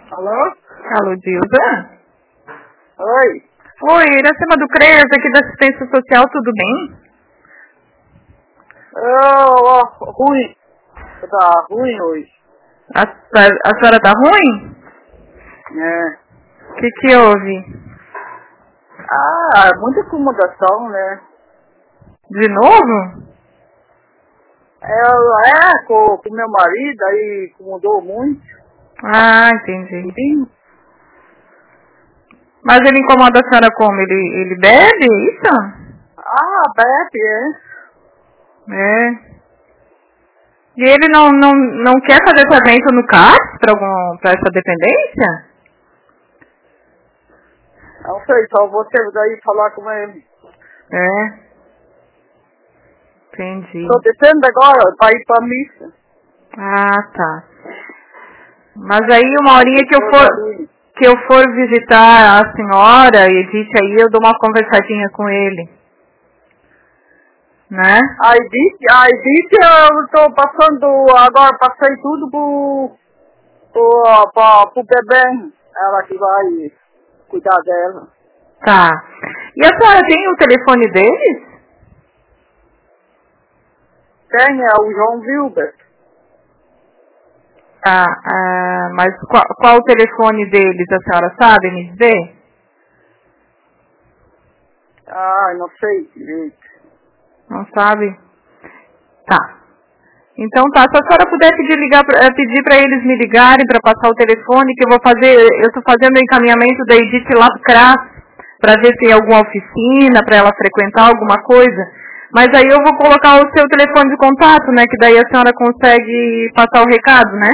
Alô? Alô, Dilda? Oi. Oi, na cima do CREAS aqui da assistência social, tudo bem? Ruim. Tá ruim hoje. A senhora tá ruim? É. O que houve? Muita acomodação, né? De novo? Com meu marido, aí incomodou muito. Ah, entendi. Sim. Mas ele incomoda a senhora como? Ele bebe, isso? Bebe, É. E ele não quer fazer tratamento no CAPS pra essa dependência? Não sei, só você daí falar com ele. É. Entendi. Tô descendo agora pra ir pra missa. Ah, tá. Mas aí uma horinha que eu for visitar a senhora, Edith, aí eu dou uma conversadinha com ele. Né? A Edith, eu tô passando, agora passei tudo pro bebê. Ela que vai cuidar dela. Tá. E a senhora tem o telefone deles? Tem, é o João Wilber. Mas qual o telefone deles, a senhora sabe me dizer? Não sei direito. Não sabe? Tá. Então tá, se a senhora puder pedir para eles me ligarem para passar o telefone, que eu estou fazendo o encaminhamento da Edith lá pro CRAS, para ver se tem alguma oficina, para ela frequentar alguma coisa. Mas aí eu vou colocar o seu telefone de contato, né, que daí a senhora consegue passar o recado, né?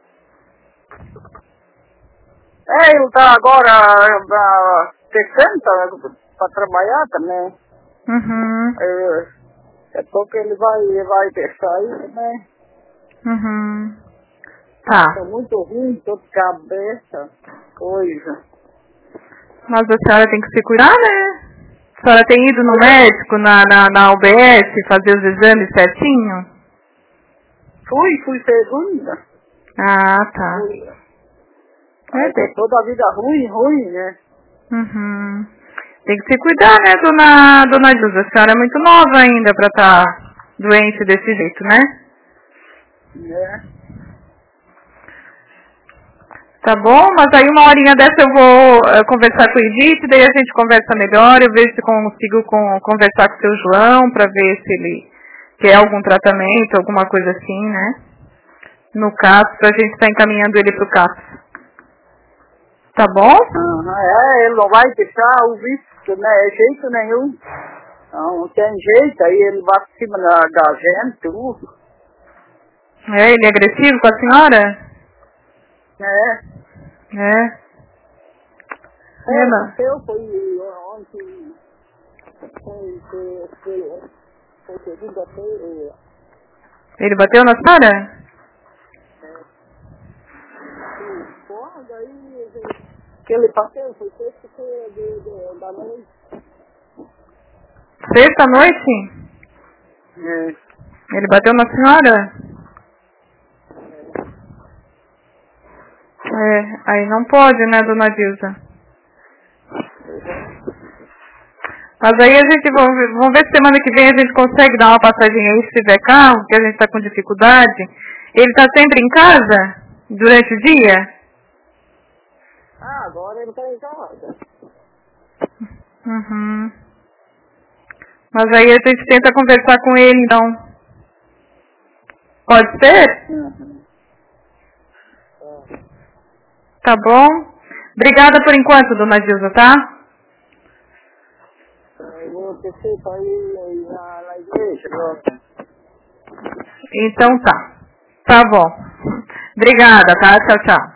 Ele tá agora descendo para trabalhar também. Uhum. É pouco ele vai deixar aí também. Uhum. Tá. Tá muito ruim, tô de cabeça, coisa. Mas a senhora tem que se cuidar, né? A senhora tem ido no médico, na UBS, fazer os exames certinho? Fui segunda. Ah, tá. Toda a vida ruim, né? Uhum. Tem que se cuidar, né, dona Dilda? A senhora é muito nova ainda pra estar doente desse jeito, né? É. Tá bom, mas aí uma horinha dessa eu vou conversar com o Edith, daí a gente conversa melhor, eu vejo se consigo conversar com o seu João pra ver se ele quer algum tratamento, alguma coisa assim, né? No CAPS, pra gente estar encaminhando ele pro CAPS. Tá bom? Ele não vai deixar o visto, né? Jeito nenhum. Não tem jeito, aí ele vai por cima da gente, tudo. Ele é agressivo com a senhora? Eu fui ontem, foi segunda-feira. Ele bateu na senhora? Que ele bateu, foi sexta-feira da noite. Sexta-noite? Ele bateu na senhora? Aí não pode, né, dona Dilda? Mas aí a gente, vamos ver se semana que vem a gente consegue dar uma passadinha aí, se tiver carro, que a gente tá com dificuldade. Ele tá sempre em casa? Durante o dia? Agora ele tá em casa. Uhum. Mas aí a gente tenta conversar com ele, então. Pode ser? Tá bom? Obrigada por enquanto, dona Dilda, tá? Eu vou descer pra ir na igreja. Então tá. Tá bom. Obrigada, tá? Tchau, tchau.